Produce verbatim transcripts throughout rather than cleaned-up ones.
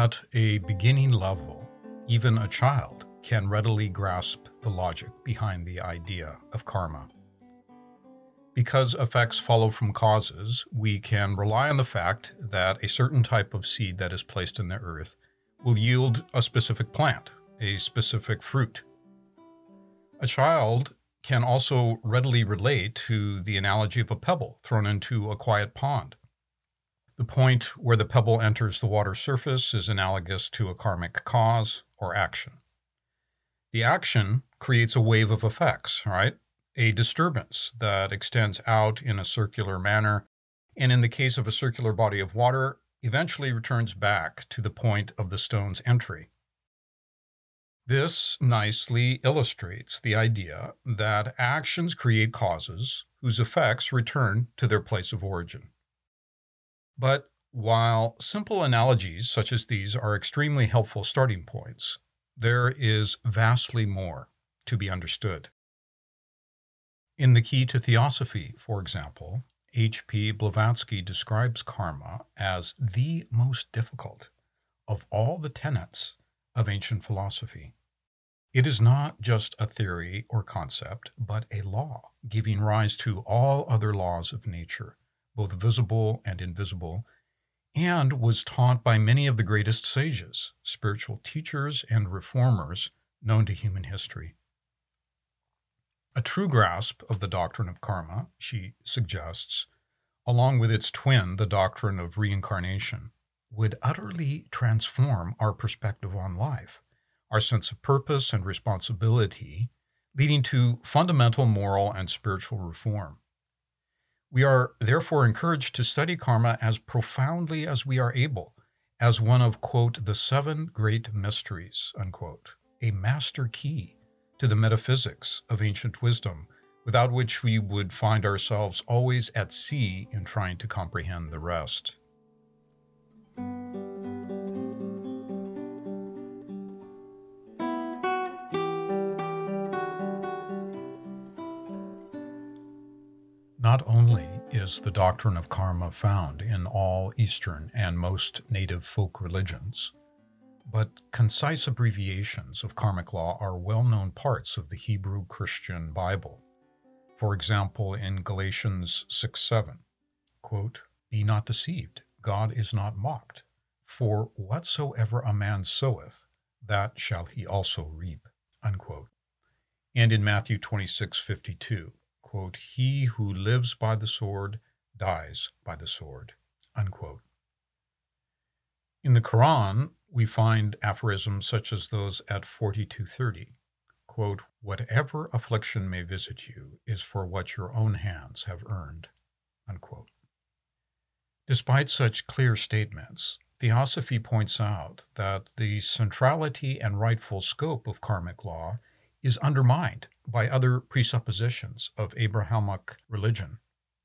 At a beginning level, even a child can readily grasp the logic behind the idea of karma. Because effects follow from causes, we can rely on the fact that a certain type of seed that is placed in the earth will yield a specific plant, a specific fruit. A child can also readily relate to the analogy of a pebble thrown into a quiet pond. The point where the pebble enters the water surface is analogous to a karmic cause or action. The action creates a wave of effects, right? A disturbance that extends out in a circular manner, and in the case of a circular body of water, eventually returns back to the point of the stone's entry. This nicely illustrates the idea that actions create causes whose effects return to their place of origin. But while simple analogies such as these are extremely helpful starting points, there is vastly more to be understood. In The Key to Theosophy, for example, H P Blavatsky describes karma as the most difficult of all the tenets of ancient philosophy. It is not just a theory or concept, but a law giving rise to all other laws of nature, both visible and invisible, and was taught by many of the greatest sages, spiritual teachers, and reformers known to human history. A true grasp of the doctrine of karma, she suggests, along with its twin, the doctrine of reincarnation, would utterly transform our perspective on life, our sense of purpose and responsibility, leading to fundamental moral and spiritual reform. We are therefore encouraged to study karma as profoundly as we are able, as one of, quote, the seven great mysteries, unquote, a master key to the metaphysics of ancient wisdom, without which we would find ourselves always at sea in trying to comprehend the rest. Not only is the doctrine of karma found in all Eastern and most native folk religions, but concise abbreviations of karmic law are well-known parts of the Hebrew Christian Bible. For example, in Galatians six seven, quote, "Be not deceived, God is not mocked, for whatsoever a man soweth, that shall he also reap," unquote. And in Matthew twenty-six fifty-two, quote, "He who lives by the sword dies by the sword," unquote. In the Quran, we find aphorisms such as those at forty-two thirty, quote, "Whatever affliction may visit you is for what your own hands have earned," unquote. Despite such clear statements, Theosophy points out that the centrality and rightful scope of karmic law is undermined by other presuppositions of Abrahamic religion.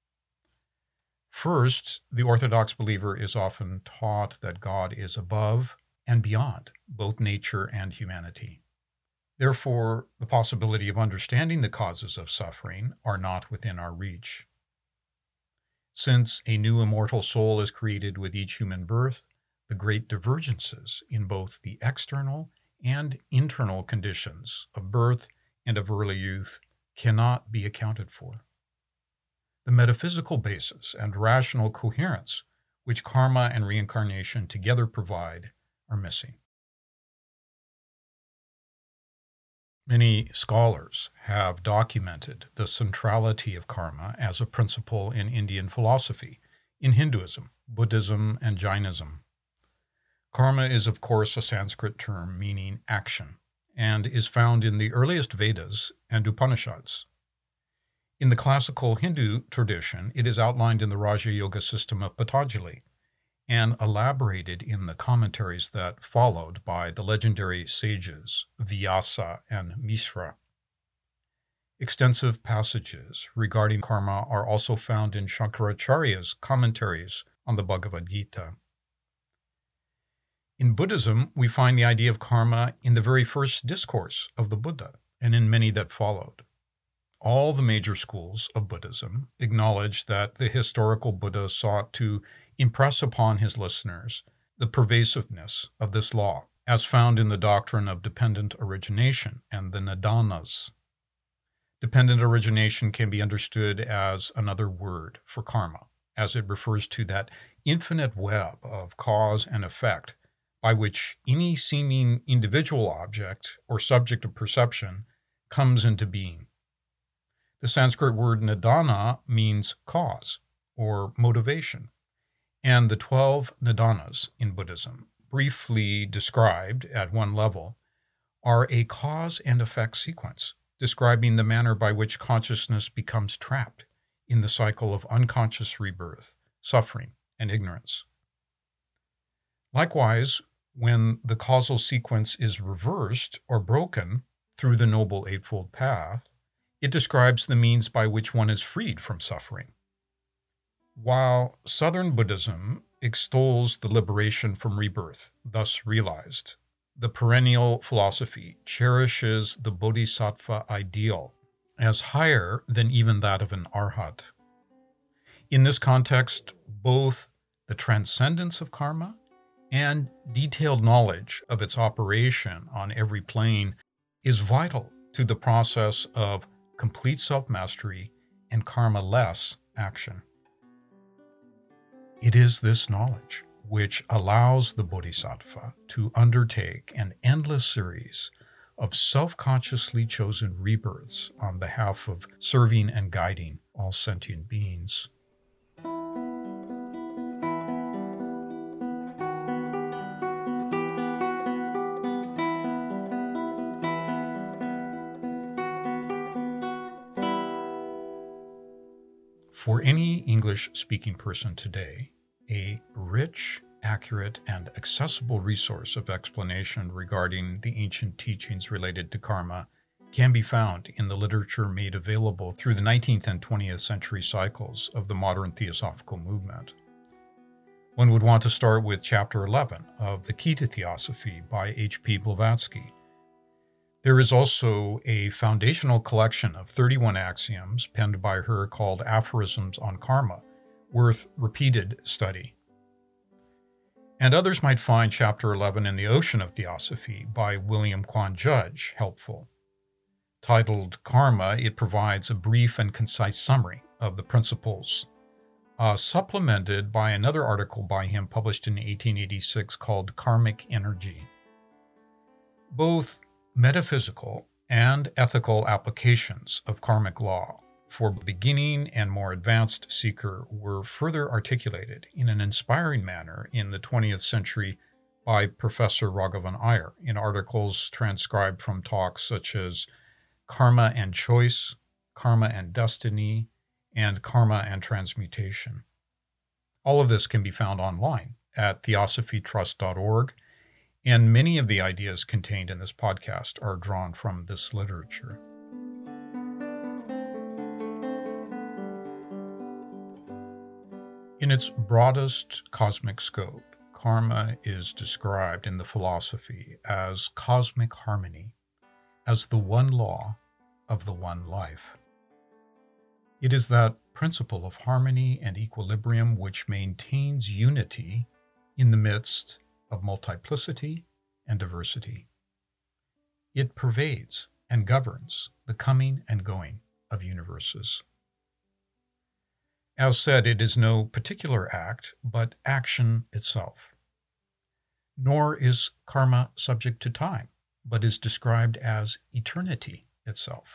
First, the Orthodox believer is often taught that God is above and beyond both nature and humanity. Therefore, the possibility of understanding the causes of suffering are not within our reach. Since a new immortal soul is created with each human birth, the great divergences in both the external and internal conditions of birth and of early youth cannot be accounted for. The metaphysical basis and rational coherence which karma and reincarnation together provide are missing. Many scholars have documented the centrality of karma as a principle in Indian philosophy, in Hinduism, Buddhism, and Jainism. Karma is, of course, a Sanskrit term meaning action, and is found in the earliest Vedas and Upanishads. In the classical Hindu tradition, it is outlined in the Raja Yoga system of Patanjali, and elaborated in the commentaries that followed by the legendary sages Vyasa and Misra. Extensive passages regarding karma are also found in Shankaracharya's commentaries on the Bhagavad Gita. In Buddhism, we find the idea of karma in the very first discourse of the Buddha, and in many that followed. All the major schools of Buddhism acknowledge that the historical Buddha sought to impress upon his listeners the pervasiveness of this law, as found in the doctrine of dependent origination and the Nidanas. Dependent origination can be understood as another word for karma, as it refers to that infinite web of cause and effect by which any seeming individual object or subject of perception comes into being. The Sanskrit word nidana means cause or motivation, and the twelve nidanas in Buddhism, briefly described at one level, are a cause and effect sequence describing the manner by which consciousness becomes trapped in the cycle of unconscious rebirth, suffering, and ignorance. Likewise, when the causal sequence is reversed or broken through the Noble Eightfold Path, it describes the means by which one is freed from suffering. While Southern Buddhism extols the liberation from rebirth, thus realized, the perennial philosophy cherishes the bodhisattva ideal as higher than even that of an arhat. In this context, both the transcendence of karma and detailed knowledge of its operation on every plane is vital to the process of complete self-mastery and karma-less action. It is this knowledge which allows the bodhisattva to undertake an endless series of self-consciously chosen rebirths on behalf of serving and guiding all sentient beings. For any English-speaking person today, a rich, accurate, and accessible resource of explanation regarding the ancient teachings related to karma can be found in the literature made available through the nineteenth and twentieth century cycles of the modern theosophical movement. One would want to start with Chapter eleven of The Key to Theosophy by H P Blavatsky. There is also a foundational collection of thirty-one axioms penned by her called Aphorisms on Karma, worth repeated study. And others might find Chapter eleven in The Ocean of Theosophy by William Quan Judge helpful. Titled Karma, it provides a brief and concise summary of the principles, uh, supplemented by another article by him published in eighteen eighty-six called Karmic Energy. Both metaphysical and ethical applications of karmic law for the beginning and more advanced seeker were further articulated in an inspiring manner in the twentieth century by Professor Raghavan Iyer in articles transcribed from talks such as Karma and Choice, Karma and Destiny, and Karma and Transmutation. All of this can be found online at theosophy trust dot org, and many of the ideas contained in this podcast are drawn from this literature. In its broadest cosmic scope, karma is described in the philosophy as cosmic harmony, as the one law of the one life. It is that principle of harmony and equilibrium which maintains unity in the midst of multiplicity and diversity. It pervades and governs the coming and going of universes. As said, it is no particular act, but action itself. Nor is karma subject to time, but is described as eternity itself.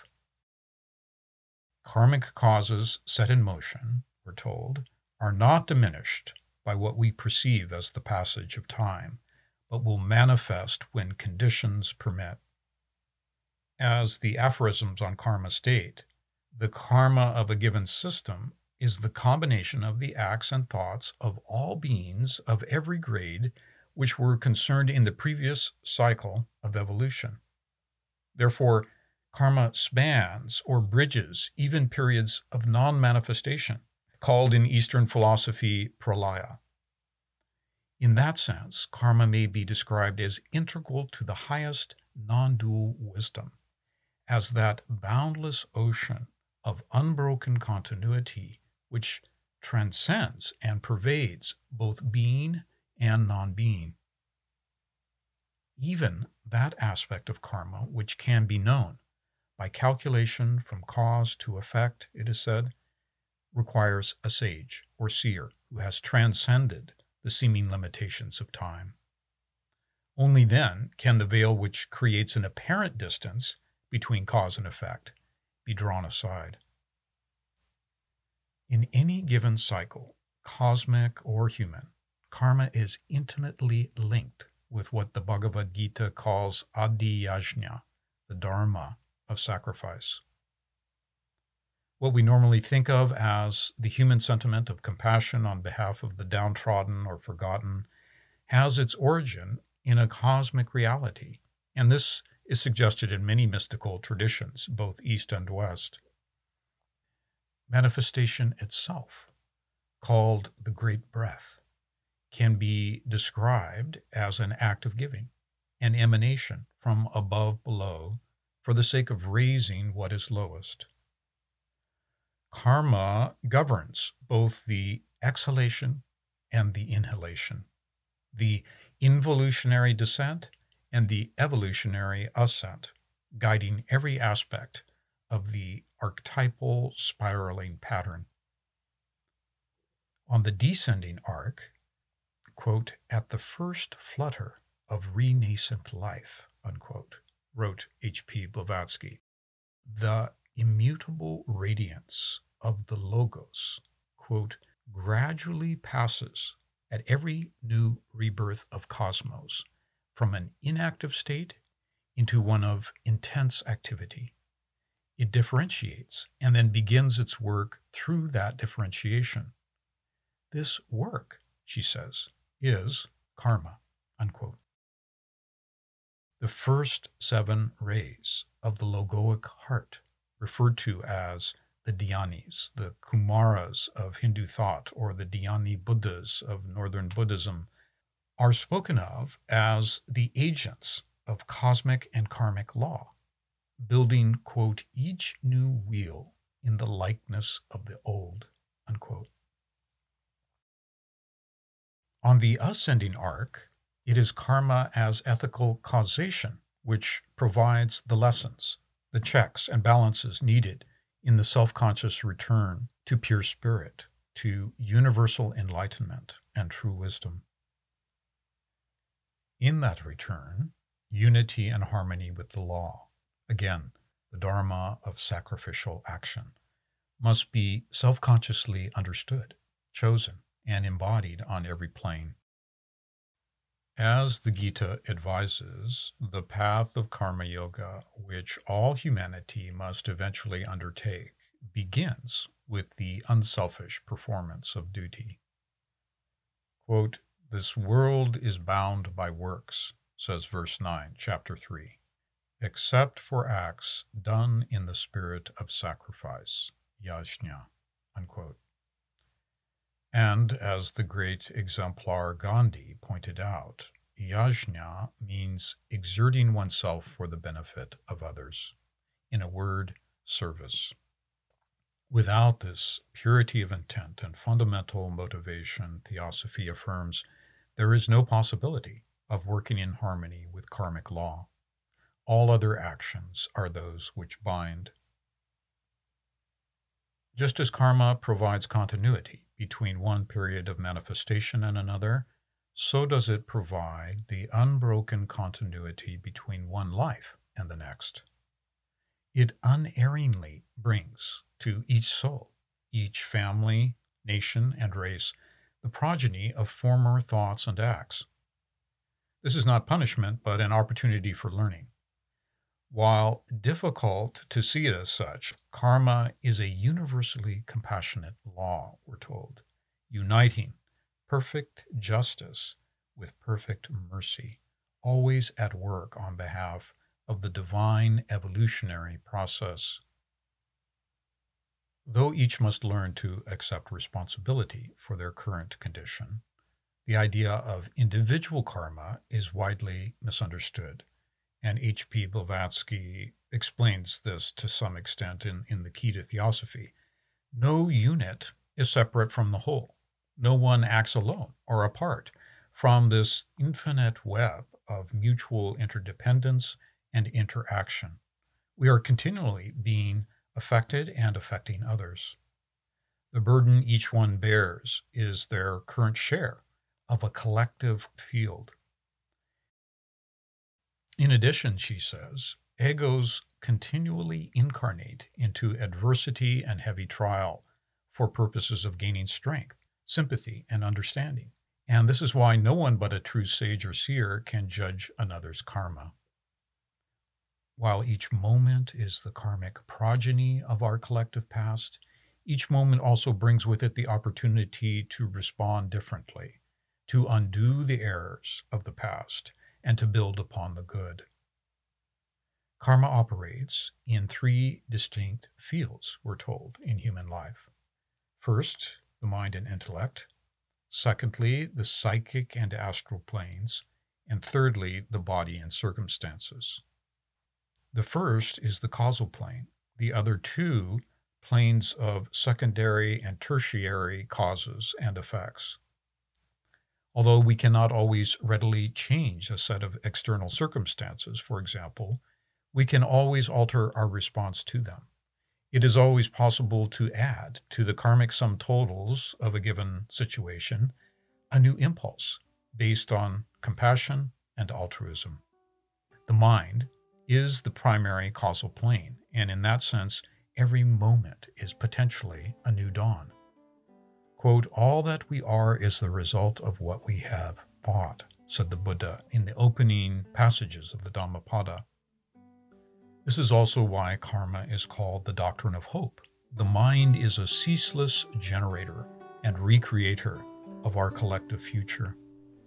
Karmic causes set in motion, we're told, are not diminished by what we perceive as the passage of time, but will manifest when conditions permit. As the aphorisms on karma state, the karma of a given system is the combination of the acts and thoughts of all beings of every grade which were concerned in the previous cycle of evolution. Therefore, karma spans or bridges even periods of non-manifestation, called in Eastern philosophy pralaya. In that sense, karma may be described as integral to the highest non-dual wisdom, as that boundless ocean of unbroken continuity which transcends and pervades both being and non-being. Even that aspect of karma which can be known by calculation from cause to effect, it is said, requires a sage or seer who has transcended the seeming limitations of time. Only then can the veil which creates an apparent distance between cause and effect be drawn aside. In any given cycle, cosmic or human, karma is intimately linked with what the Bhagavad Gita calls adhyajna, the dharma of sacrifice. What we normally think of as the human sentiment of compassion on behalf of the downtrodden or forgotten has its origin in a cosmic reality, and this is suggested in many mystical traditions, both East and West. Manifestation itself, called the Great Breath, can be described as an act of giving, an emanation from above below for the sake of raising what is lowest. Karma governs both the exhalation and the inhalation, the involutionary descent and the evolutionary ascent, guiding every aspect of the archetypal spiraling pattern. On the descending arc, quote, at the first flutter of renascent life, unquote, wrote H P Blavatsky, the immutable radiance of the Logos, quote, gradually passes at every new rebirth of cosmos from an inactive state into one of intense activity. It differentiates and then begins its work through that differentiation. This work, she says, is karma, unquote. The first seven rays of the Logoic heart, referred to as the Dhyanis, the Kumaras of Hindu thought, or the Dhyani Buddhas of Northern Buddhism, are spoken of as the agents of cosmic and karmic law, building, quote, each new wheel in the likeness of the old, unquote. On the ascending arc, it is karma as ethical causation which provides the lessons, the checks and balances needed in the self-conscious return to pure spirit, to universal enlightenment and true wisdom. In that return, unity and harmony with the law, again, the dharma of sacrificial action, must be self-consciously understood, chosen, and embodied on every plane. As the Gita advises, the path of karma yoga, which all humanity must eventually undertake, begins with the unselfish performance of duty. Quote, this world is bound by works, says verse nine, chapter three, except for acts done in the spirit of sacrifice, yajna, unquote. And as the great exemplar Gandhi pointed out, yajna means exerting oneself for the benefit of others. In a word, service. Without this purity of intent and fundamental motivation, Theosophy affirms, there is no possibility of working in harmony with karmic law. All other actions are those which bind. Just as karma provides continuity between one period of manifestation and another, so does it provide the unbroken continuity between one life and the next. It unerringly brings to each soul, each family, nation, and race the progeny of former thoughts and acts. This is not punishment, but an opportunity for learning. While difficult to see it as such, karma is a universally compassionate law, we're told, uniting perfect justice with perfect mercy, always at work on behalf of the divine evolutionary process. Though each must learn to accept responsibility for their current condition, the idea of individual karma is widely misunderstood, and H P Blavatsky explains this to some extent in, in the Key to Theosophy. No unit is separate from the whole. No one acts alone or apart from this infinite web of mutual interdependence and interaction. We are continually being affected and affecting others. The burden each one bears is their current share of a collective field. In addition, she says, egos continually incarnate into adversity and heavy trial for purposes of gaining strength, sympathy, and understanding. And this is why no one but a true sage or seer can judge another's karma. While each moment is the karmic progeny of our collective past, each moment also brings with it the opportunity to respond differently, to undo the errors of the past, and to build upon the good. Karma operates in three distinct fields, we're told, in human life. First, the mind and intellect. Secondly, the psychic and astral planes. And thirdly, the body and circumstances. The first is the causal plane. The other two, planes of secondary and tertiary causes and effects. Although we cannot always readily change a set of external circumstances, for example, we can always alter our response to them. It is always possible to add to the karmic sum totals of a given situation a new impulse based on compassion and altruism. The mind is the primary causal plane, and in that sense, every moment is potentially a new dawn. Quote, all that we are is the result of what we have thought, said the Buddha in the opening passages of the Dhammapada. This is also why karma is called the doctrine of hope. The mind is a ceaseless generator and recreator of our collective future.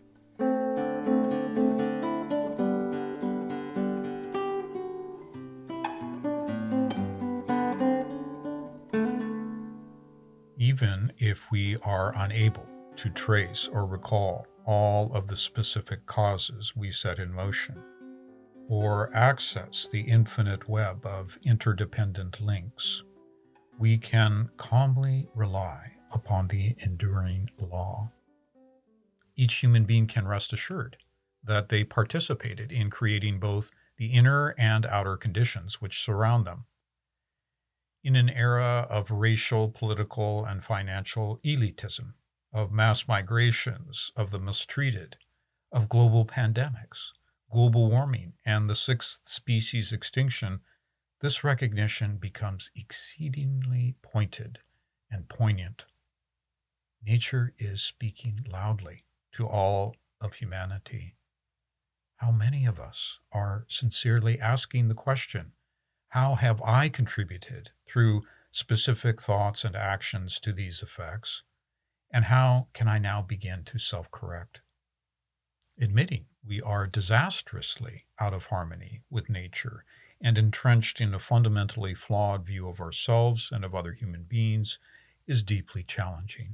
Even if we are unable to trace or recall all of the specific causes we set in motion, or access the infinite web of interdependent links, we can calmly rely upon the enduring law. Each human being can rest assured that they participated in creating both the inner and outer conditions which surround them. In an era of racial, political, and financial elitism, of mass migrations of the mistreated, of global pandemics, global warming, and the sixth species extinction, this recognition becomes exceedingly pointed and poignant. Nature is speaking loudly to all of humanity. How many of us are sincerely asking the question, how have I contributed through specific thoughts and actions to these effects? And how can I now begin to self-correct? Admitting we are disastrously out of harmony with nature and entrenched in a fundamentally flawed view of ourselves and of other human beings is deeply challenging.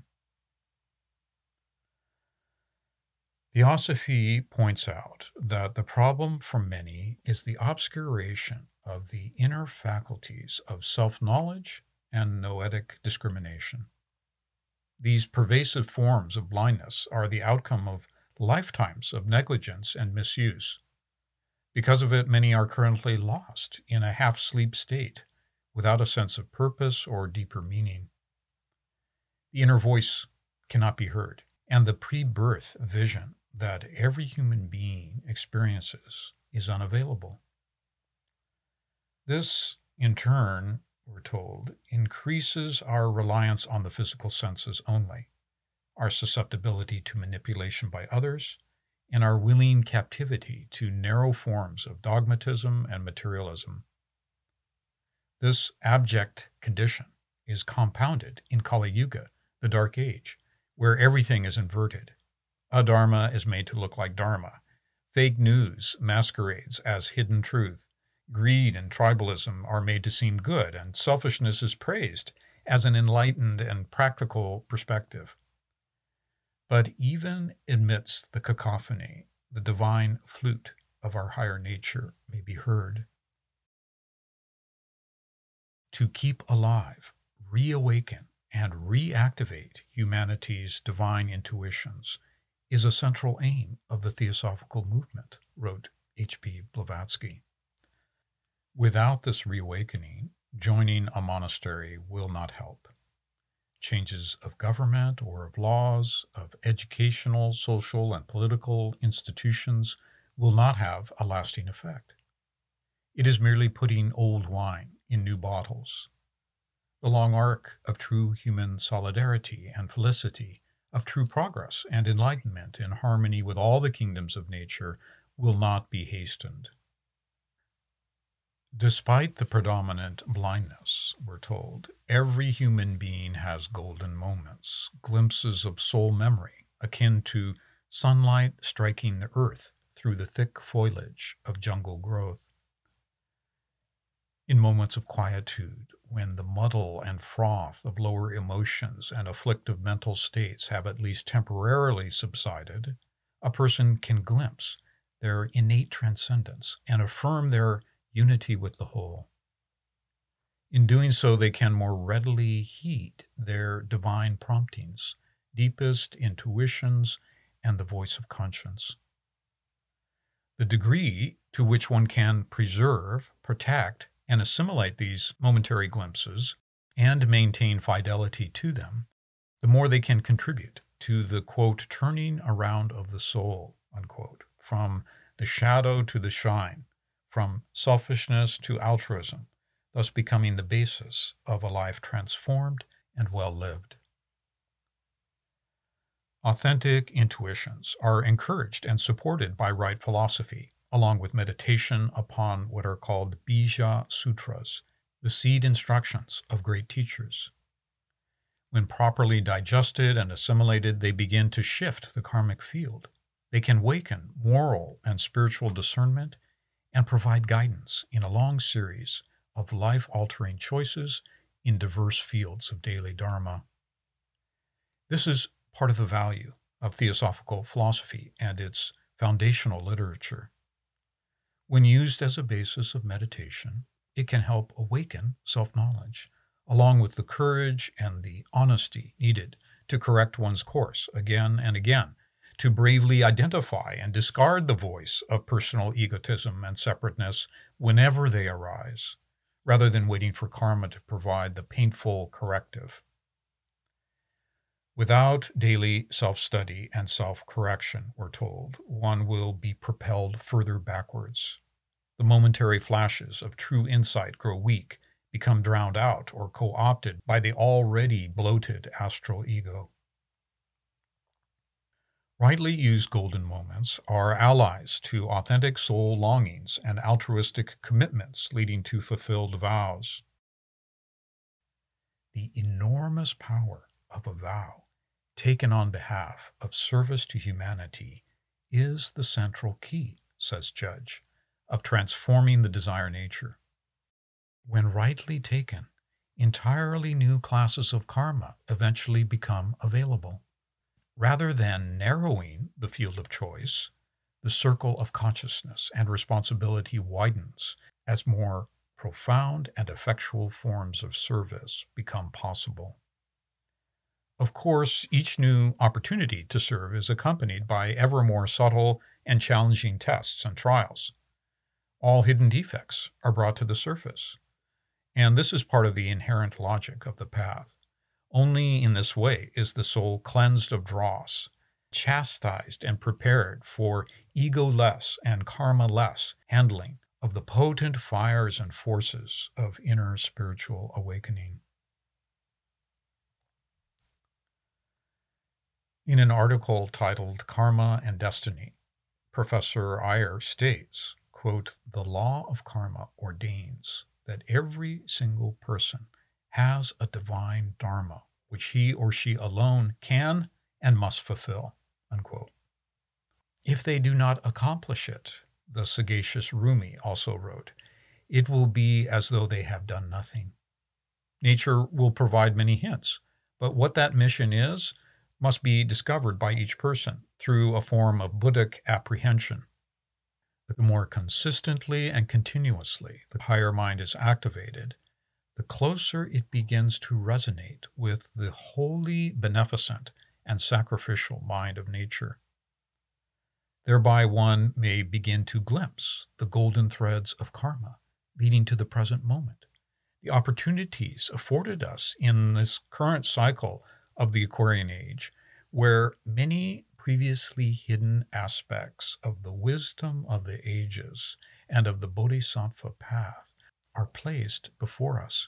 Theosophy points out that the problem for many is the obscuration of the inner faculties of self-knowledge and noetic discrimination. These pervasive forms of blindness are the outcome of lifetimes of negligence and misuse. Because of it, many are currently lost in a half-sleep state, without a sense of purpose or deeper meaning. The inner voice cannot be heard, and the pre-birth vision that every human being experiences is unavailable. This, in turn, we're told, increases our reliance on the physical senses only, our susceptibility to manipulation by others, and our willing captivity to narrow forms of dogmatism and materialism. This abject condition is compounded in Kali Yuga, the Dark Age, where everything is inverted. Adharma is made to look like Dharma. Fake news masquerades as hidden truth. Greed and tribalism are made to seem good, and selfishness is praised as an enlightened and practical perspective. But even amidst the cacophony, the divine flute of our higher nature may be heard. To keep alive, reawaken, and reactivate humanity's divine intuitions, is a central aim of the Theosophical movement, wrote H P Blavatsky. Without this reawakening, joining a monastery will not help. Changes of government or of laws, of educational, social, and political institutions will not have a lasting effect. It is merely putting old wine in new bottles. The long arc of true human solidarity and felicity, of true progress and enlightenment in harmony with all the kingdoms of nature, will not be hastened. Despite the predominant blindness, we're told, every human being has golden moments, glimpses of soul memory, akin to sunlight striking the earth through the thick foliage of jungle growth. In moments of quietude, when the muddle and froth of lower emotions and afflictive mental states have at least temporarily subsided, a person can glimpse their innate transcendence and affirm their unity with the whole. In doing so, they can more readily heed their divine promptings, deepest intuitions, and the voice of conscience. The degree to which one can preserve, protect, and assimilate these momentary glimpses and maintain fidelity to them, the more they can contribute to the, quote, turning around of the soul, unquote, from the shadow to the shine, from selfishness to altruism, thus becoming the basis of a life transformed and well lived. Authentic intuitions are encouraged and supported by right philosophy, along with meditation upon what are called Bija Sutras, the seed instructions of great teachers. When properly digested and assimilated, they begin to shift the karmic field. They can waken moral and spiritual discernment and provide guidance in a long series of life-altering choices in diverse fields of daily dharma. This is part of the value of Theosophical philosophy and its foundational literature. When used as a basis of meditation, it can help awaken self-knowledge, along with the courage and the honesty needed to correct one's course again and again, to bravely identify and discard the voice of personal egotism and separateness whenever they arise, rather than waiting for karma to provide the painful corrective. Without daily self-study and self-correction, we're told, one will be propelled further backwards. The momentary flashes of true insight grow weak, become drowned out or co-opted by the already bloated astral ego. Rightly used golden moments are allies to authentic soul longings and altruistic commitments leading to fulfilled vows. The enormous power of a vow taken on behalf of service to humanity is the central key, says Judge, of transforming the desire nature. When rightly taken, entirely new classes of karma eventually become available. Rather than narrowing the field of choice, the circle of consciousness and responsibility widens as more profound and effectual forms of service become possible. Of course, each new opportunity to serve is accompanied by ever more subtle and challenging tests and trials. All hidden defects are brought to the surface, and this is part of the inherent logic of the path. Only in this way is the soul cleansed of dross, chastised and prepared for ego-less and karma-less handling of the potent fires and forces of inner spiritual awakening. In an article titled Karma and Destiny, Professor Iyer states, quote, "The law of karma ordains that every single person has a divine dharma, which he or she alone can and must fulfill," unquote. If they do not accomplish it, the sagacious Rumi also wrote, it will be as though they have done nothing. Nature will provide many hints, but what that mission is must be discovered by each person through a form of Buddhic apprehension. The more consistently and continuously the higher mind is activated, the closer it begins to resonate with the wholly beneficent and sacrificial mind of nature. Thereby one may begin to glimpse the golden threads of karma leading to the present moment. The opportunities afforded us in this current cycle of the Aquarian Age, where many previously hidden aspects of the wisdom of the ages and of the Bodhisattva path are placed before us,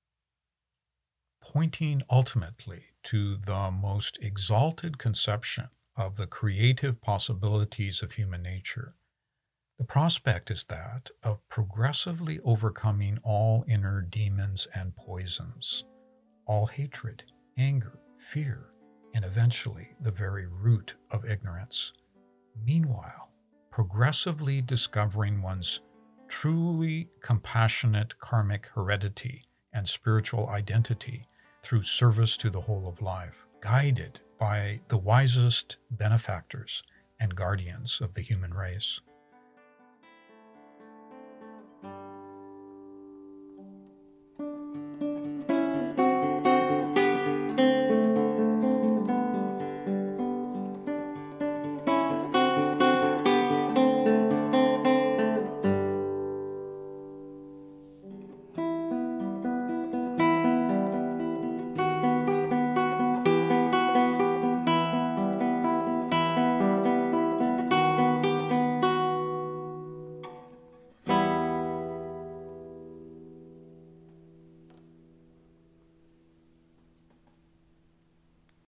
pointing ultimately to the most exalted conception of the creative possibilities of human nature. The prospect is that of progressively overcoming all inner demons and poisons, all hatred, anger, fear, and eventually the very root of ignorance. Meanwhile, progressively discovering one's truly compassionate karmic heredity and spiritual identity through service to the whole of life, guided by the wisest benefactors and guardians of the human race.